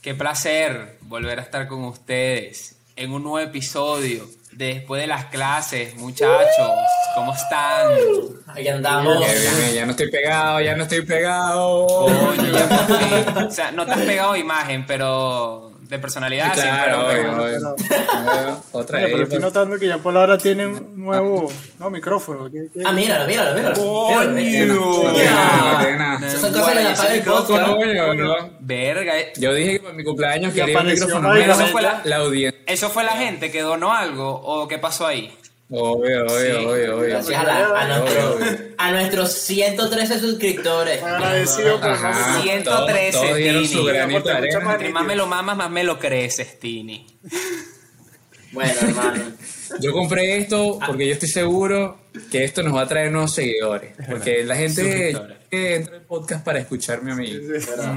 Qué placer volver a estar con ustedes en un nuevo episodio de Después de las Clases, muchachos. ¿Cómo están? Ahí andamos. Bien, ya no estoy pegado. Coño, ya por fin. O sea, no te has pegado imagen, pero de personalidad Claro, siempre. Otra Oye, vez. pero estoy notando que ya Paul ahora tiene un nuevo micrófono. Ah, míralo. ¡Coño! Esas son cosas que le apaga el podcast. Verga. Yo dije que para mi cumpleaños Y quería un apareció micrófono. ahí, Mira, eso fue la audiencia. ¿Eso fue la gente que donó algo o qué pasó ahí? Obvio. Gracias a nuestros 113 suscriptores. Agradecido por Ajá. 113, todos dieron Tini. su granito de Mucha arena. Entre más me lo mamas, más me lo creces, Tini. Bueno, hermano. Yo compré esto porque yo estoy seguro que esto nos va a traer nuevos seguidores. Porque la gente Suscriptores. que entra al podcast para escucharme a mí. Es verdad.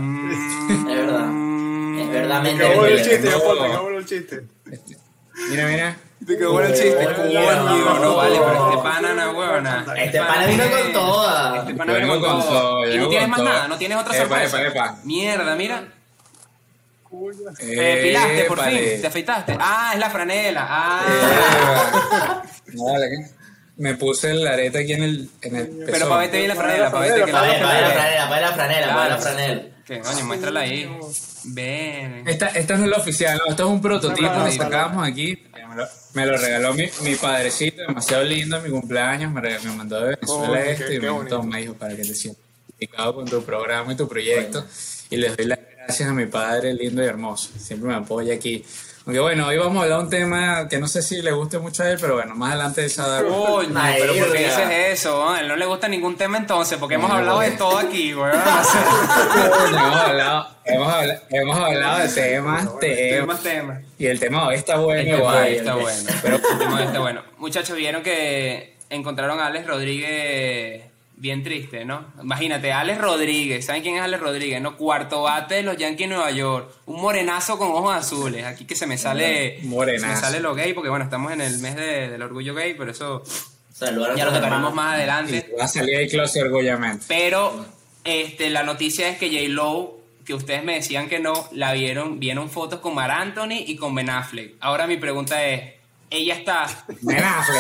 Es verdad. Me acabó el chiste, No. Paul, me acabó el chiste. Mira. Te quedó bueno el chiste. Coño, no vale, pero este pana no, huevona. Este pana vino con toda. Este pana vino con todo. Y no tienes más nada, no tienes otra sorpresa. Epa. Mierda, mira. Te depilaste por fin, te afeitaste. Ah, es la franela. Ah. Vale, ¿qué? Me puse el arete aquí en el Pero pezón. para verte bien la franela, para verte que Pa' la la franela. Que coño, muéstrala ahí. Ven. Esta no es la oficial, no, esto es un prototipo que sacamos aquí. Me lo regaló mi padrecito, demasiado lindo en mi cumpleaños. Me mandó de Venezuela Coño, esto qué y me bonito. me dijo para que te sientas identificado con tu programa y tu proyecto. Y les doy las gracias a mi padre lindo y hermoso. Siempre me apoya aquí. Aunque bueno, hoy vamos a hablar de un tema que no sé si le guste mucho a él, pero bueno, más adelante se va a dar. Coño, pero ¿por qué Verga. dices eso? ¿No? A él no le gusta ningún tema entonces, porque hemos hablado de todo aquí, weón. Hemos hablado de temas. Temas. Y el tema hoy está bueno. El tema igual. de hoy está bueno. Pero el tema de hoy está bueno. Muchachos, vieron que encontraron a Alex Rodríguez bien triste, ¿no? Imagínate, Alex Rodríguez, ¿saben quién es Alex Rodríguez? No, cuarto bate de los Yankees de Nueva York, un morenazo con ojos azules. Aquí que se me sale lo gay, porque bueno, estamos en el mes del orgullo gay, pero eso Saludar a ya lo los tocaremos hermanos. más Y adelante. va a salir ahí close orgullosamente. Pero la noticia es que J-Lo, que ustedes me decían que no, vieron fotos con Marc Anthony y con Ben Affleck. Ahora mi pregunta es, ella está... Ben Affleck.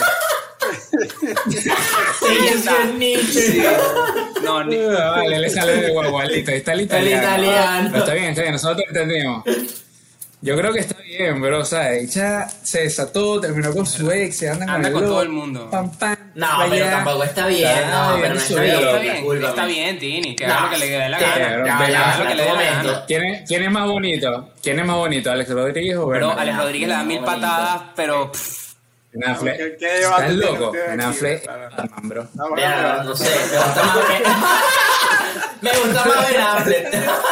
Ella está... Sí. No, Vale, le sale de guagualito. Está el italiano. italiano. Pero está bien, nosotros entendimos. Yo creo que está bien, bro. O sea, ella se desató, terminó con su ex, se anda Anda el con loco, todo el mundo. Pam, No, allá. pero tampoco está bien. No, pero no está bien. Discúlpame. Está bien, Tini, que No, haga lo que le dé la te- gana. ya, Que ya, haga lo que le dé la momento. gana. ¿Quién es más bonito? ¿Quién es más bonito? ¿Alex Rodríguez o Ben Pero Affleck? Alex Rodríguez le da 1000 patadas, pero... Ben Affleck. ¿Qué debate ¿Estás loco? tienen ustedes Ben aquí? Affleck, Claro. Batman, bro. No, bueno, Mira, no sé, me gusta más me gusta más Ben Affleck.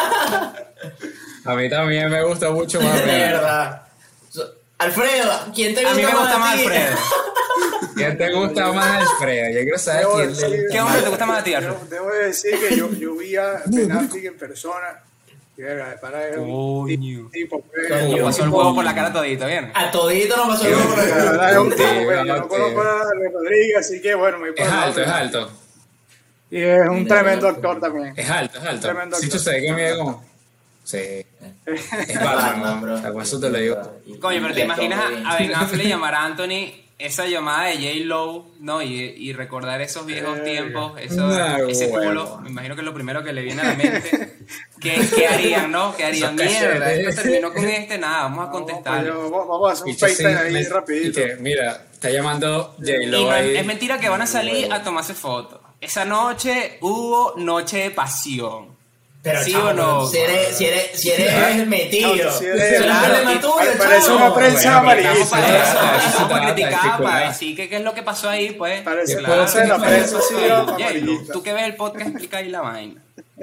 A mí también me gusta mucho más De Ben Affleck. verdad. Alfredo, ¿quién te A gusta mí me gusta a más ti? Alfredo. ¿Quién te gusta más, Alfredo? Yo quiero saber Debo quién decir- le ¿Qué hombre te gusta más a ti, Alfredo? Debo decir que yo vi a Ben Affleck en persona. Y verga, para es un Coño. tipo. Coño. Lo pasó el huevo por la cara todito, ¿bien? A todito nos pasó el huevo por la La cara. verdad es un tipo, Sí, pero yo no conozco a Alex Rodríguez, así que bueno, me voy por Es el alto, lado. es alto. Y es un tremendo actor también. Es alto. Tremendo Si tú actor. sabes que mide como. Sí. Es Batman, bro. O sea, con eso te lo digo. Coño, pero te imaginas a Ben Affleck y a Marc Anthony, esa llamada de J-Lo, ¿no? Y recordar esos viejos tiempos, ese bueno. culo, me imagino que es lo primero que le viene a la mente. ¿Qué harían, no? ¿Qué harían? Esos Mierda, cachetes. esto terminó con nada, vamos a contestar. Vamos a hacer un Bicho, sí, FaceTime ahí y rapidito. que, mira, está llamando Y J-Lo no, ahí. es mentira que van a salir a tomarse fotos. Esa noche hubo noche de pasión. Pero ¿Sí chamo, o no? Si eres metido. Si Si eres- eres un problema tuyo, Parece chamo. una prensa Bueno, amarillista. Estamos para eso, Eso estamos para te va a criticar, dificultar. para decir que qué es lo que pasó ahí, pues. Parece Claro. puede ser la prensa así J-Lo, amarillista. tú que ves el podcast, explica ahí la vaina.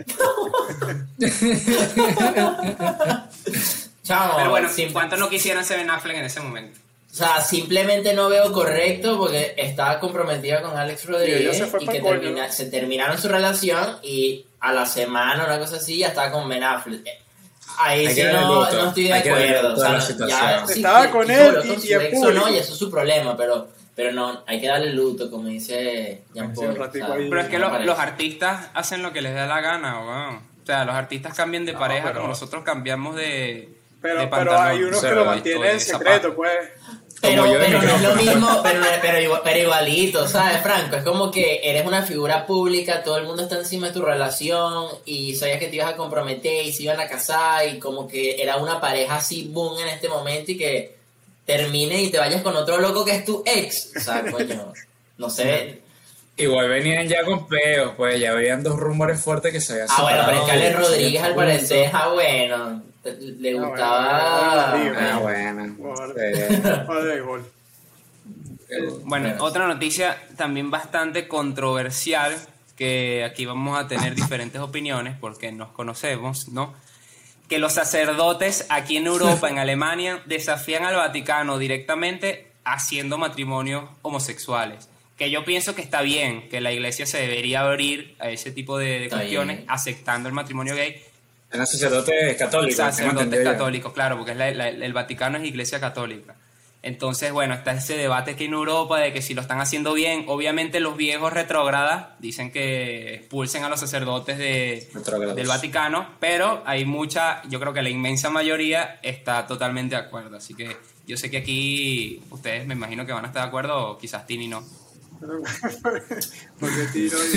Chamo, Pero bueno, sin- ¿cuántos no quisieran ser Ben Affleck en ese momento? O sea, simplemente no veo correcto porque estaba comprometida con Alex Y Rodríguez ella se fue y pa'l que coño. se terminaron su relación y a la semana, una cosa así, ya estaba con Ben Affleck. Ahí Hay sí que darle no luto. estoy de Hay que darle acuerdo. luto O a sea, la situación. ya, sí, Estaba que- con que él sobre todo y su en ex o público. no, y eso es su problema, pero no, hay que darle luto, como dice Jean Sí, Paul. un ratico ahí. Pero es que no parece. los artistas hacen lo que les da la gana, weón. O sea, los artistas cambian de No, pareja pero- como nosotros cambiamos de Pero pantalón, hay unos o sea, que lo de mantienen en zapato. secreto, pues. Pero, Como yo de pero no es lo micrófono. mismo, pero igualito, ¿sabes, Franco? Es como que eres una figura pública, todo el mundo está encima de tu relación y sabías que te ibas a comprometer y se iban a casar y como que era una pareja así, boom, en este momento y que termine y te vayas con otro loco que es tu ex. O sea, coño, no sé. Igual venían ya con peos, pues ya habían 2 rumores fuertes que se habían Ah, bueno, pero es que Alex separado, Rodríguez al parecer, bueno, le Ah, gustaba... bueno, Ah, bueno. Por- Sí. Joder, igual. Bueno, otra noticia también bastante controversial, que aquí vamos a tener diferentes opiniones porque nos conocemos, ¿no? Que los sacerdotes aquí en Europa, en Alemania, desafían al Vaticano directamente haciendo matrimonios homosexuales. Que yo pienso que está bien, que la iglesia se debería abrir a ese tipo de Está cuestiones, bien. aceptando el matrimonio gay. Eran sacerdotes católicos. tengo Sacerdotes entendido yo. católicos, claro, porque el Vaticano es iglesia católica. Entonces, bueno, está ese debate aquí en Europa de que si lo están haciendo bien, obviamente los viejos retrógradas dicen que expulsen a los sacerdotes Retrógrados. del Vaticano, pero hay mucha, yo creo que la inmensa mayoría está totalmente de acuerdo. Así que yo sé que aquí ustedes me imagino que van a estar de acuerdo, o quizás Tini no. Porque tiro y...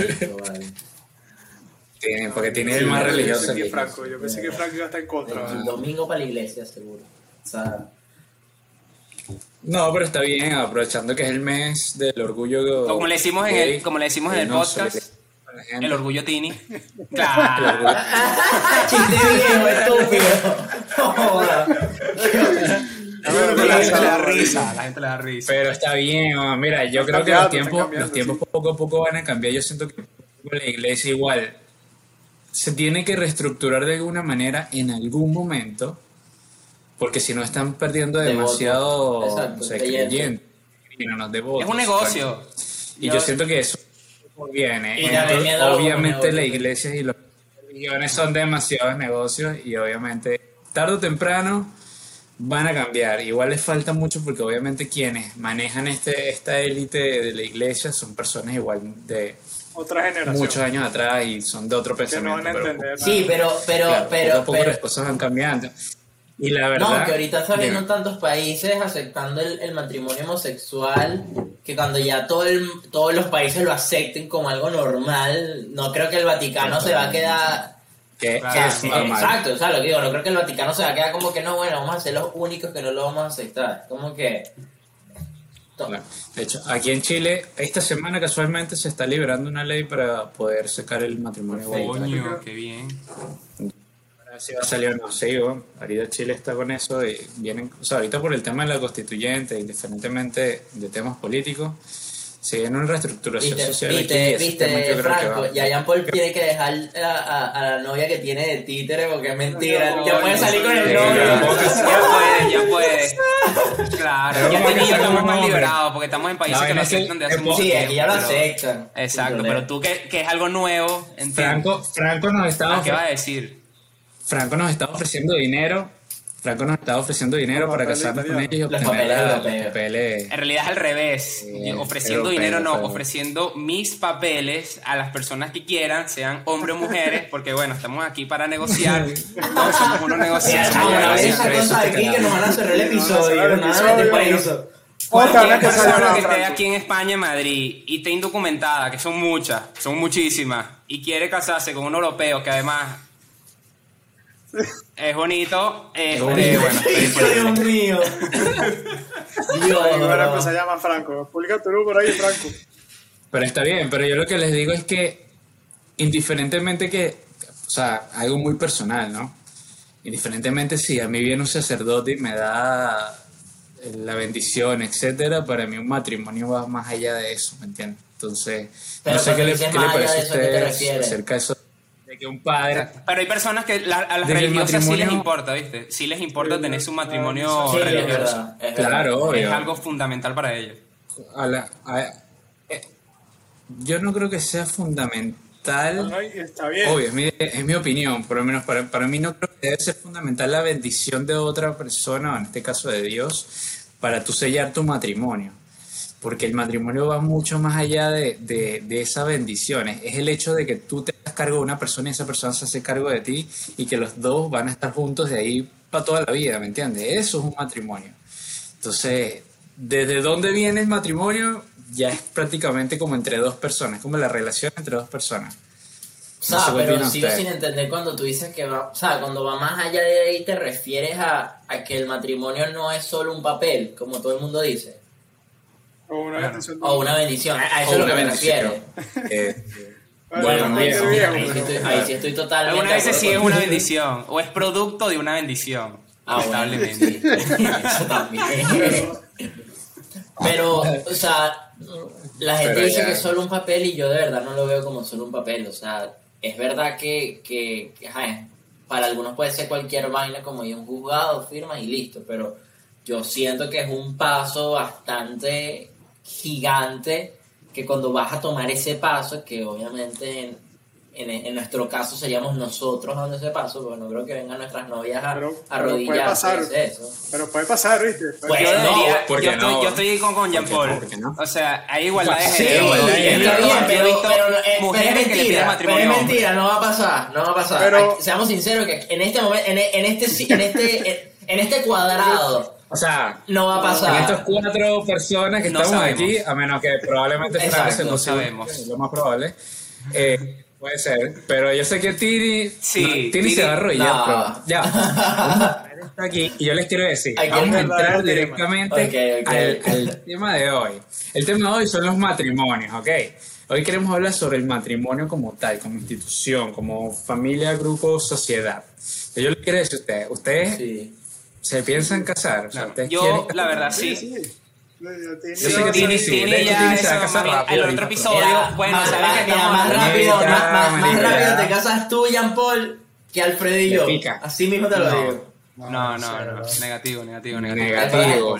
Porque tiene el más Yo religioso pensé que aquí. Franco, yo pensé que Franco iba a estar en contra. El domingo para la iglesia, seguro. O sea, No, pero está bien, aprovechando que es el mes del orgullo. O como le decimos en el, como le decimos en el no podcast, solidarizar con la gente. el orgullo Tini. Claro. chiste viejo, estúpido. No joda. La gente le da risa, la gente le da risa. Pero está bien, mira, yo Están creo que cambiando, los tiempos sí. poco a poco van a cambiar. Yo siento que la iglesia igual se tiene que reestructurar de alguna manera en algún momento, porque si no están perdiendo Devotos. demasiado Exacto, no sé, creyentes. creyentes, no, devotos, Es un negocio. Y yo siento que eso viene. Y también viéndolo como Obviamente negocio. las iglesias y las religiones son demasiados negocios y obviamente tarde o temprano van a cambiar. Igual les falta mucho porque obviamente quienes manejan esta élite de la iglesia son personas igual de Otra generación. muchos años atrás y son de otro que no pensamiento. van a pero entender. Sí, claro, poco a poco pero las cosas van cambiando. Y la verdad... no, que ahorita está viendo Dime. tantos países aceptando el matrimonio homosexual que cuando ya todos los países lo acepten como algo normal, no creo que el Vaticano se va a quedar... Que Claro, es sí, normal. Exacto, o sea, lo que digo, no creo que el Vaticano se va a quedar como que no, bueno, vamos a ser los únicos que no lo vamos a aceptar. Como que... Claro. De hecho, aquí en Chile, esta semana casualmente se está liberando una ley para poder sacar el matrimonio Perfecto. igualitario. Coño, qué bien. Ahora sí va a salir o no, sí, bueno, ahorita Chile está con eso y vienen, o sea, ahorita por el tema de la constituyente, indiferentemente de temas políticos, se viene una reestructuración social aquí. y ese tema yo creo que Franco, va- y Jean Paul tiene que dejar a la novia que tiene de títere porque es mentira. Ya puede salir con el Sí, novio. Ya puede. Claro, ya Tini y yo estamos más liberados porque estamos en países No, que lo en ese- aceptan de hace en- mucho Sí, tiempo. aquí ya lo pero- aceptan. Exacto, Sin pero problema. tú que es algo nuevo, ¿entiendes? Franco nos estaba ¿Qué vas a decir? Franco nos estaba ofreciendo dinero. Franco nos estaba ofreciendo dinero Los para papeles casarnos con italianos. ellos y Los obtener papeles los europeos. papeles. En realidad es al revés. Ofreciendo europeo, dinero no, pero- ofreciendo mis papeles a las personas que quieran, sean hombres o mujeres, porque bueno, estamos aquí para negociar. No, somos unos negociantes. Chamo, una vez esa Eso cosa te aquí que queda. nos van a cerrar el Nos van a episodio. cerrar el Nos van a meter episodio. preso. Cualquier que persona salga que esté Franco. aquí en España, en Madrid, y esté indocumentada, que son muchas, son muchísimas, y quiere casarse con un europeo que además es bonito, bonito. bueno, Dios mío. Dios. Ahora pues se llama Franco. Publica tu por ahí, Franco. Pero está bien, pero yo lo que les digo es que indiferentemente que, o sea, algo muy personal, ¿no? Indiferentemente si a mí viene un sacerdote y me da la bendición, etcétera, para mí un matrimonio va más allá de eso, ¿me entiendes? Entonces, Pero no sé qué cuando le, dices qué le más allá parece a de eso, ¿a qué te ustedes refieres? acerca de eso, de que un padre... Pero hay personas que a las Desde el religiosas sí les matrimonio- importa, ¿viste? Sí les importa tener su matrimonio Sí, es religioso. verdad. Es verdad. Claro, obvio. Es algo fundamental para ellos. Yo no creo que sea fundamental. Ay, está bien. Obvio, es mi opinión, por lo menos para mí no creo que debe ser fundamental la bendición de otra persona, o en este caso de Dios, para tú sellar tu matrimonio. porque el matrimonio va mucho más allá de esas bendiciones. Es el hecho de que tú te hagas cargo de una persona y esa persona se hace cargo de ti y que los dos van a estar juntos de ahí para toda la vida, ¿me entiendes? Eso es un matrimonio. Entonces, ¿desde dónde viene el matrimonio? Ya es prácticamente como entre dos personas, como la relación entre dos personas. O No sea, sé qué pero opina sigo usted. sin entender cuando tú dices que va, o sea, cuando va más allá de ahí te refieres a que el matrimonio no es solo un papel, como todo el mundo dice, O una Claro. bendición. o una bendición, a eso O es lo una que me bendición. refiero. Eh, Bueno, ahí también. sí estoy totalmente. Algunas de veces acuerdo sí es contigo. una bendición, o es producto de una bendición. Ah, bueno, lamentablemente. sí. Eso también. Pero, o sea, la gente Pero dice ya. que es solo un papel y yo de verdad no lo veo como solo un papel. O sea, es verdad que ajá, para algunos puede ser cualquier vaina como ir a un juzgado, firmas y listo. Pero yo siento que es un paso bastante gigante que cuando vas a tomar ese paso, que obviamente en nuestro caso seríamos nosotros dando ese paso, porque no creo que vengan nuestras novias a Pero puede arrodillarse pasar. y hacer eso. Pero puede pasar, ¿viste? Pues, Yo, no, diría, ¿por qué yo, estoy, no? yo estoy con Jean Paul. ¿Por qué no? O sea, hay igualdad de Sí, género. igualdad de He visto- género. Está bien, yo he visto mujeres pero es que le piden mentira, matrimonio pero a es hombres. mentira, no va a pasar, no va a pasar. Pero- Ay, seamos sinceros que en este momento, en este cuadrado, O sea, no va a pasar. en estas 4 personas que No estamos sabemos. aquí, a menos que probablemente Exacto, Fran se no consiga, sabemos. es lo más probable, puede ser, pero yo sé que Tini, Sí, Tini Tini- se va a arrodillar, no. pero ya, él está aquí y yo les quiero decir, Hay que vamos a entrar entrar al tema. directamente Ok. al tema de hoy. El tema de hoy son los matrimonios, ¿ok? Hoy queremos hablar sobre el matrimonio como tal, como institución, como familia, grupo, sociedad. Yo les quiero decir a ustedes, ¿ustedes Sí. se piensan casar? O sea, Claro. ¿ustedes Yo, quieren la verdad, Sí, sí. sí. Yo Yo sé que Tini, sí. Tini De hecho, ya Tini se va a eso, casar más bien, rápido el otro ahorita. episodio, Mira, bueno, más, sabes que mira, estamos más hablando- rápido, más Marica. rápido te casas tú, Jean Paul, que Alfredo y Me yo. pica. Así mismo te lo digo. No, negativo. Negativo.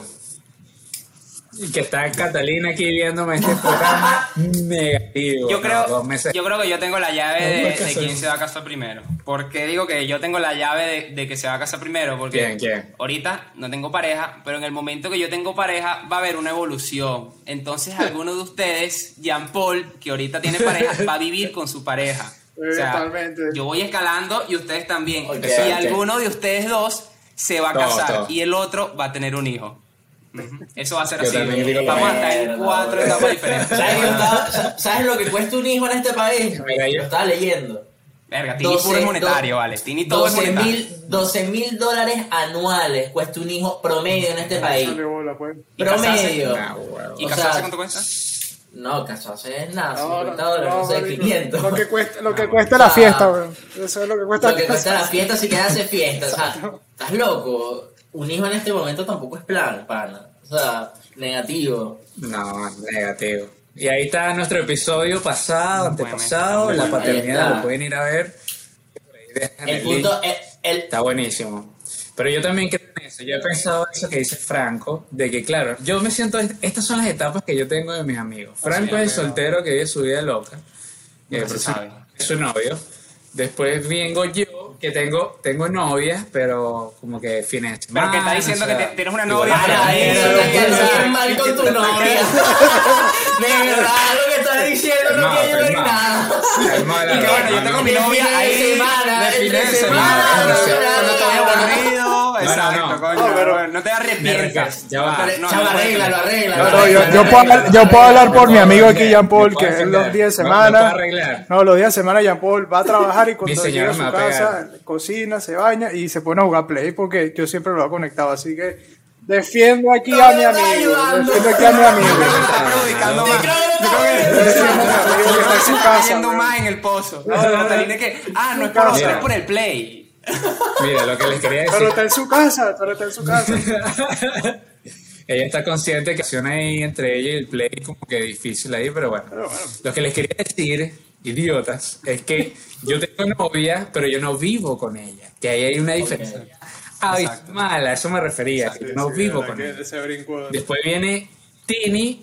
Y que está Catalina aquí viéndome este programa negativo. Yo No, creo, 2 meses. yo creo que yo tengo la llave No, de ¿qué quién haces? se va a casar primero. ¿Por qué digo que yo tengo la llave de que se va a casar primero? Porque ¿Quién? ahorita no tengo pareja, pero en el momento que yo tengo pareja va a haber una evolución. Entonces alguno de ustedes, Jean Paul, que ahorita tiene pareja, va a vivir con su pareja. O sea, Totalmente. yo voy escalando y ustedes también. Ok, y ok. alguno de ustedes dos se va a Todo, casar todo. y el otro va a tener un hijo. Ujú. Eso va a ser Yo así. también digo lo Vamos a mismo. estar en 4 etapas diferentes. ¿Sabes lo que cuesta un hijo en este país? Mira, yo- Lo estaba leyendo. Verga, Tini puro es monetario, vale. Tini todo es monetario. $12,000 anuales cuesta un hijo promedio en este país. Dale bola, pues. ¿Y casarse? Promedio. Ah, huevo. ¿Y O casarse sea, cuánto cuesta? No, casarse es nada, No, $50, no sé, marico. 500. Lo que cuesta la fiesta, weón. Eso es lo que cuesta. Lo que cuesta la fiesta si quieres hacer fiesta. O sea, estás loco. Un hijo en este momento tampoco es plan, pana. O sea, negativo. No, negativo. Y ahí está nuestro episodio pasado, antepasado, Bueno, la ahí paternidad, está. lo pueden ir a ver. Por ahí dejan El el punto, link. el, Está buenísimo. Pero yo también creo en eso. Yo he pensado eso que dice Franco, de que claro, yo me siento, estas son las etapas que yo tengo de mis amigos. Franco es el soltero que vive su vida loca, que Nunca se sabe. es su novio. Después vengo yo, que tengo novias, pero como que fines de semana. Pero que está diciendo o sea, que tienes una igual. novia. Para eso, Pero- te quedas bien mal con tu novia. De verdad, lo que estás diciendo no Calmado, quiere ver calmado. nada. Calmado, Y que bueno, yo tengo mi De novia fines de ahí semana, de fines de entre semana, semana, cuando estoy aburrido, No, exacto, no. coño, No, pero- no te arrepientes. Ya va. No, Chava, no puedes- arréglalo. No, yo puedo hablar por mi amigo aquí, Jean Paul, Me que puedo él los defender. días de No, me puedo semana. arreglar. No, los días de semana Jean Paul va a trabajar y Mi cuando señora llega a su me va a casa, cocina, se baña y se pone a jugar Play porque yo siempre lo he conectado. Así que defiendo aquí No a me mi está amigo. ayudando. Defiendo aquí a mi amigo. Está perjudicando Te más. creo que Yo creo que Defiendo a mi amigo que está en se su está casa. cayendo weón. más en el pozo. No, Catalina, es que, no es por Mira. nosotros, es por el play. Mira, lo que les quería decir. Pero está en su casa, pero está en su casa. Ella está consciente que la acción ahí entre ella y el play como que difícil ahí, pero bueno. Lo que les quería decir, idiotas, es que yo tengo novia, pero yo no vivo con ella. Que ahí hay una diferencia. Abismal, a eso me refería, que yo no Sí, vivo verdad con que ella. ese brinco- Después viene Tini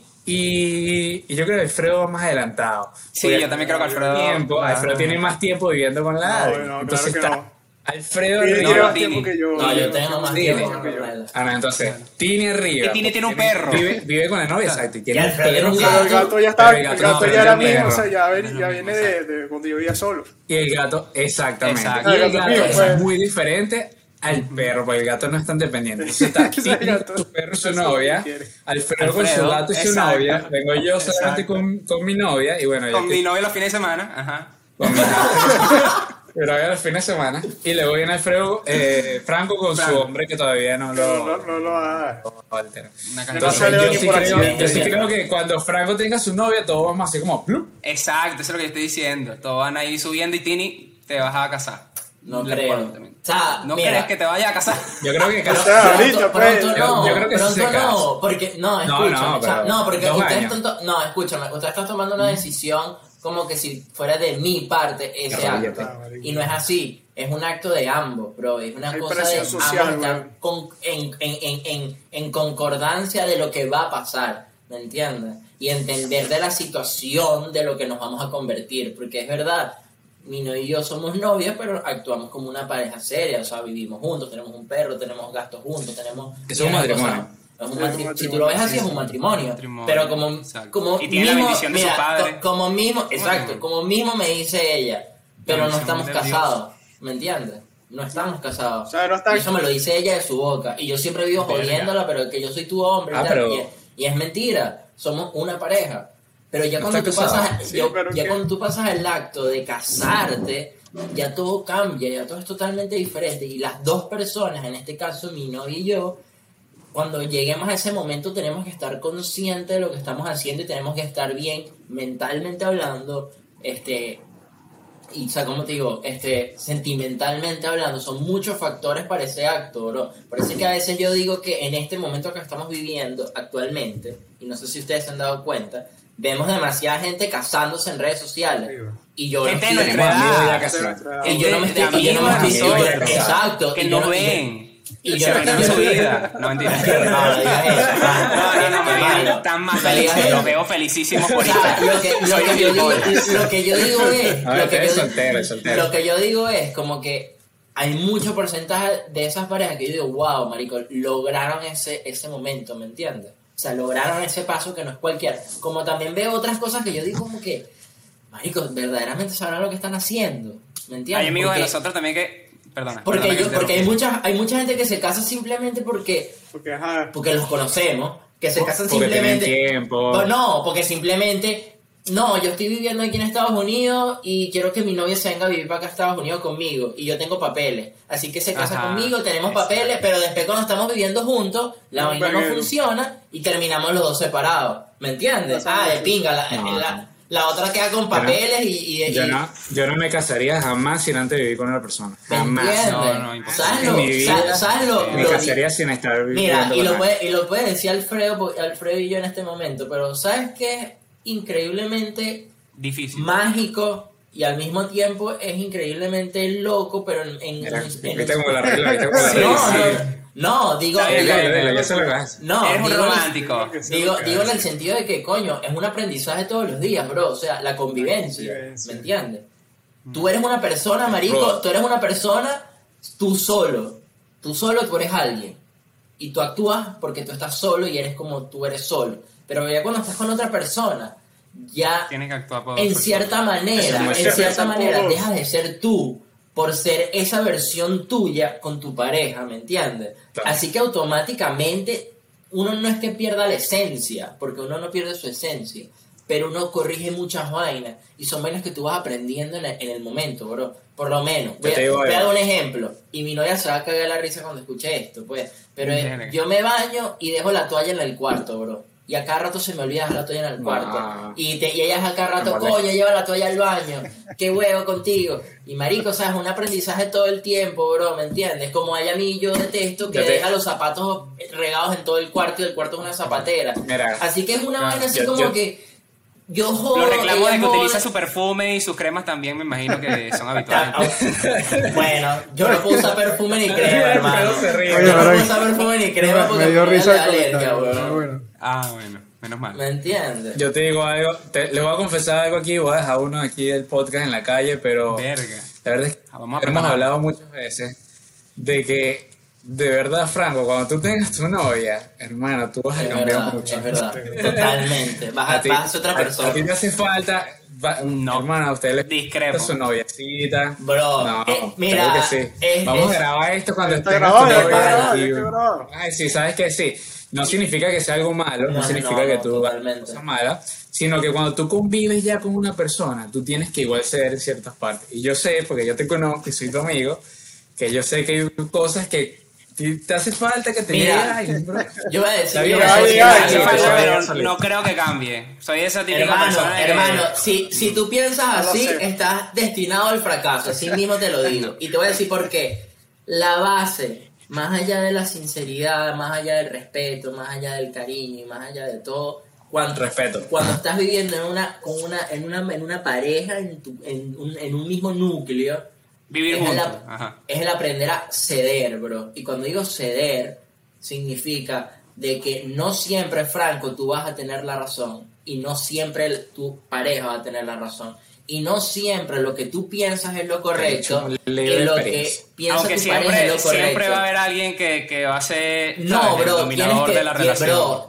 y yo creo que Alfredo va más adelantado. Sí, Porque yo también creo que Alfredo. Alfredo tiene más tiempo viviendo con la No, Adri. no, claro Entonces que está, no. Alfredo Tini arriba. tiene más Tini. tiempo que yo. No, yo tengo más Tini. tiempo que yo. Ah, no, entonces, Tini arriba. Y Tini tiene un perro. Vive con la novia, exacto. Y tiene Y un Alfredo perro. era un Pero el gato ya está, Pero el el gato, gato no, ya era pero el mío, o perro. sea, ya, No es lo ya mismo, viene de cuando yo vivía solo. Y el gato, exactamente. Exacto. Y el El gato gato mío, es pues. muy diferente al perro, porque el gato no es tan dependiente. Entonces está Ese Tini, gato su perro y su hace lo que novia, quiere. Alfredo con su Alfredo, gato y su exacto. novia, vengo yo solamente Exacto. con mi novia, y bueno, Con yo mi novia los fines de semana. Ajá. con mi pero voy a los fines de semana, y luego viene Alfredo, Franco con su Franco. hombre que todavía no No, lo... no lo haga. altera. Una No Entonces, sale yo ni sí, por creo, accidente. yo sí creo que cuando Franco tenga su novia, todos vamos así como ¡plup! Exacto, eso es lo que yo estoy diciendo. Todos van a ir subiendo y Tini, te vas a casar. No Le creo. pongo también. O sea, ¿No mira, crees que te vayas a casar? Yo creo que O sea, ahorita, pues, pronto yo- no, yo creo que sí pronto se casa. no, porque no, escúchame, no, o sea, pero no, porque 2 ustedes años. no, escúchame, ustedes están tomando una decisión como que si fuera de mi parte ese Claro, acto, ya está. y no es así, es un acto de ambos, bro, es una Hay cosa de presión social, ambos estar weón. en concordancia de lo que va a pasar, ¿me entiendes? Y entender de la situación de lo que nos vamos a convertir, porque es verdad, Mino y yo somos novios, pero actuamos como una pareja seria, o sea, vivimos juntos, tenemos un perro, tenemos gastos juntos, tenemos... Eso es un matrimonio. Es un Sí, es un si tú lo ves así, es un matrimonio. Matrimonio, Pero como, exacto. como Y tiene la bendición de su padre. como mismo, exacto, matrimonio. como mismo me dice ella, pero no bendición estamos de Dios. casados, ¿me entiendes? No estamos casados. O sea, no está- Y eso me lo dice ella de su boca. Y yo siempre vivo Verga. jodiéndola, pero que yo soy tu hombre. y Ah, tal. pero- Y es mentira. Somos una pareja. Pero ya No cuando tú está casado. pasas, Sí, yo- pero ya ¿qué? cuando tú pasas el acto de casarte, ya todo cambia, ya todo es totalmente diferente. Y las dos personas, en este caso mi novia y yo, cuando lleguemos a ese momento tenemos que estar conscientes de lo que estamos haciendo y tenemos que estar bien mentalmente hablando, y o sea, como te digo, sentimentalmente hablando, son muchos factores para ese acto, bro. Por eso es que a veces yo digo que en este momento que estamos viviendo actualmente, y no sé si ustedes se han dado cuenta, vemos demasiada gente casándose en redes sociales. Sí, bro. Y yo Gente no de estoy- nuestra amigos edad. ya casados. y yo no me estoy, de y yo no me amigos estoy- de y yo- nosotros, exacto, que y yo nos no- ven. y Y yo se no- ven en su vida. No, mentira. No, no digas eso. No, me digan tan más No digas felices. eso. Los veo felicísimos por O sea, Instagram. lo que yo digo es, A ver, es soltero. lo que yo digo es como que hay mucho porcentaje de esas parejas que yo digo, wow, marico, lograron ese momento, ¿me entiendes? O sea, lograron ese paso que no es cualquiera. Como también veo otras cosas que yo digo como que, marico, verdaderamente sabrán lo que están haciendo, ¿me entiendes? Hay amigos de Porque- nosotros también que. Perdona. Porque, perdona que te porque interrumpa. hay mucha gente que se casa simplemente porque Ajá. los conocemos, que se casan Porque tienen simplemente... tiempo. No, porque simplemente... No, yo estoy viviendo aquí en Estados Unidos y quiero que mi novia se venga a vivir para acá a Estados Unidos conmigo y yo tengo papeles. Así que se casa Ajá, conmigo, tenemos exacto. papeles, pero después cuando estamos viviendo juntos, la No, vaina no pero- funciona y terminamos los dos separados. ¿Me entiendes? No, Ah, de no. pinga. No. La otra queda con papeles y Yo no me casaría jamás sin antes vivir con una persona. ¿me Jamás. entiendes? No, imposible. ¿Sabes En lo, mi vida sabes lo, me lo- casaría sin estar viviendo Mira, con nadie. y lo puede decir Alfredo, porque Alfredo y yo en este momento, pero ¿sabes qué es increíblemente Difícil. mágico y al mismo tiempo es increíblemente loco, pero Mira, viste como la regla, viste como la Sí, regla. sí. no, digo, Está bien, Dile, yo sé lo que haces. no, Eres un digo, romántico. digo en el sentido de que, coño, es un aprendizaje todos los días, bro, o sea, la convivencia, ¿me entiendes? Tú eres una persona, marico, Bro. tú eres una persona, tú solo, tú eres alguien, y tú actúas porque tú estás solo y eres como tú eres solo, pero ya cuando estás con otra persona, ya Tienes que actuar por. en por- cierta Eso manera, no es en cierto. cierta manera, Todos. dejas de ser tú por ser esa versión tuya con tu pareja, ¿me entiendes? Claro. Así que automáticamente uno no es que pierda la esencia, porque uno no pierde su esencia, pero uno corrige muchas vainas y son vainas que tú vas aprendiendo en el momento, bro. Por lo menos. Voy Yo te digo a dar algo. un ejemplo y mi novia se va a cagar la risa cuando escuche esto, pues. Pero Verga. yo me baño y dejo la toalla en el cuarto, bro. Y a cada rato se me olvida dejar la toalla en el cuarto. Ah. Y ella a cada rato, Me molesta. coño, lleva la toalla al baño. Qué huevo contigo. Y marico, o sea, es un aprendizaje todo el tiempo, bro, ¿me entiendes? Como hay a mí, yo detesto que Yo te- deja los zapatos regados en todo el cuarto y el cuarto es una zapatera. Mira. Así que es una Claro. vaina así Yo- como yo- que yo jodo. Los reclamos ella de que jode. utiliza su perfume y sus cremas también, me imagino que son habituales. Bueno, yo no puedo usar perfume ni crema, hermano. se ríe. Yo Oye, no pero- puedo usar perfume ni crema porque me dio me da risa el alergia, comentario, weón. pero bueno. Ah, bueno. Menos mal. ¿Me entiendes? Yo te digo algo, les voy a confesar algo aquí, voy a dejar uno aquí del podcast en la calle, pero Verga. la verdad es que Vamos a hemos preparar. hablado muchas veces de que, de verdad, Franco, cuando tú tengas tu novia, hermano, tú vas a Es cambiar verdad, mucho. es verdad. Totalmente. Vas a ser otra persona. A ti te hace falta, No. hermano, a usted le Discrepo. falta su noviecita. Bro, No, mira, claro que sí. Vamos a grabar esto cuando Está tengas grabado, tu ya novia. está grabado, y- ya está grabado. Ay, sí, sabes que sí. No significa que sea algo malo, no, No, significa no, que no, tú hagas totalmente. cosas malas, sino que cuando tú convives ya con una persona, tú tienes que igual ceder en ciertas partes. Y yo sé, porque yo te conozco y soy tu amigo, que yo sé que hay cosas que te hace falta que te Mira, lleguen. Ay, bro. yo voy a decir, Está yo bien, voy a decir ya, algo, ya, yo voy a ya, decir Pero solito. no creo que cambie. Soy esa típica persona de que- Hermano, si tú piensas No lo así, sé. estás destinado al fracaso, así mismo te lo digo. Y te voy a decir por qué. La base, más allá de la sinceridad, más allá del respeto, más allá del cariño y más allá de todo, Respeto. cuando estás viviendo en una pareja, en un mismo núcleo, Vivir es juntos. el, Ajá. es el aprender a ceder, bro. Y cuando digo ceder, significa de que no siempre, Franco, tú vas a tener la razón. Y no siempre tu pareja va a tener la razón. Y no siempre lo que tú piensas es lo correcto. De hecho, Que leve lo que experiencia. piensa Aunque tu pareja es siempre, lo correcto. siempre va a haber alguien que va a ser No, ¿sabes? El bro, dominador de la relación.